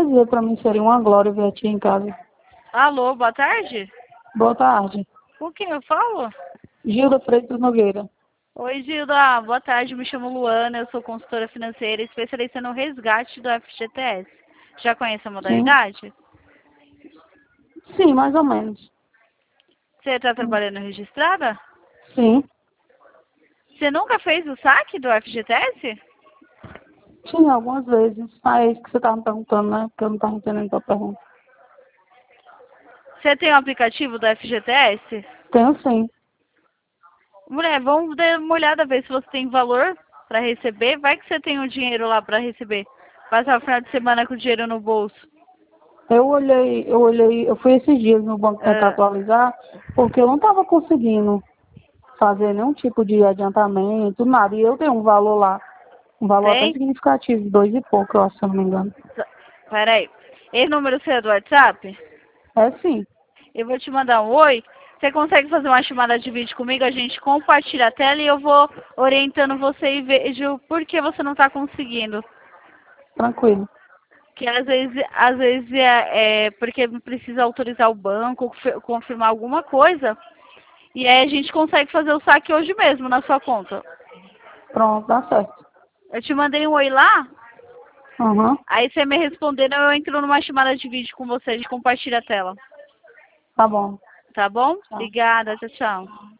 qualquer dia para mim seria uma glória ver a tia em casa. Alô, boa tarde? Boa tarde. Com quem eu falo? Gilda Freitas Nogueira. Oi, Gilda. Boa tarde, me chamo Luana, eu sou consultora financeira especialista no resgate do FGTS. Já conhece a Sim. modalidade? Sim, mais ou menos. Você está trabalhando registrada? Sim. Você nunca fez o saque do FGTS? Sim, algumas vezes. Ah, é isso que você estava me perguntando, né? Porque eu não estava entendendo a tua pergunta. Você tem o aplicativo do FGTS? Tenho sim. Mulher, vamos dar uma olhada, ver se você tem valor para receber. Vai que você tem o dinheiro lá para receber. Passar o final de semana com o dinheiro no bolso. Eu fui esses dias no banco tentar Ah, atualizar, porque eu não estava conseguindo fazer nenhum tipo de adiantamento, nada. E eu tenho um valor lá, um valor até tem? significativo, 2 e pouco, eu acho, se eu não me engano. Peraí. Esse número seu é do WhatsApp? É sim. Eu vou te mandar um oi. Você consegue fazer uma chamada de vídeo comigo? A gente compartilha a tela e eu vou orientando você e vejo por que você não está conseguindo. Tranquilo. Que às vezes é porque precisa autorizar o banco, confirmar alguma coisa. E aí a gente consegue fazer o saque hoje mesmo na sua conta. Pronto, dá certo. Eu te mandei um oi lá, Uhum. aí você me respondendo, eu entro numa chamada de vídeo com você, a gente compartilha a tela. Tá bom. Tá bom? Tchau. Obrigada, tchau, tchau.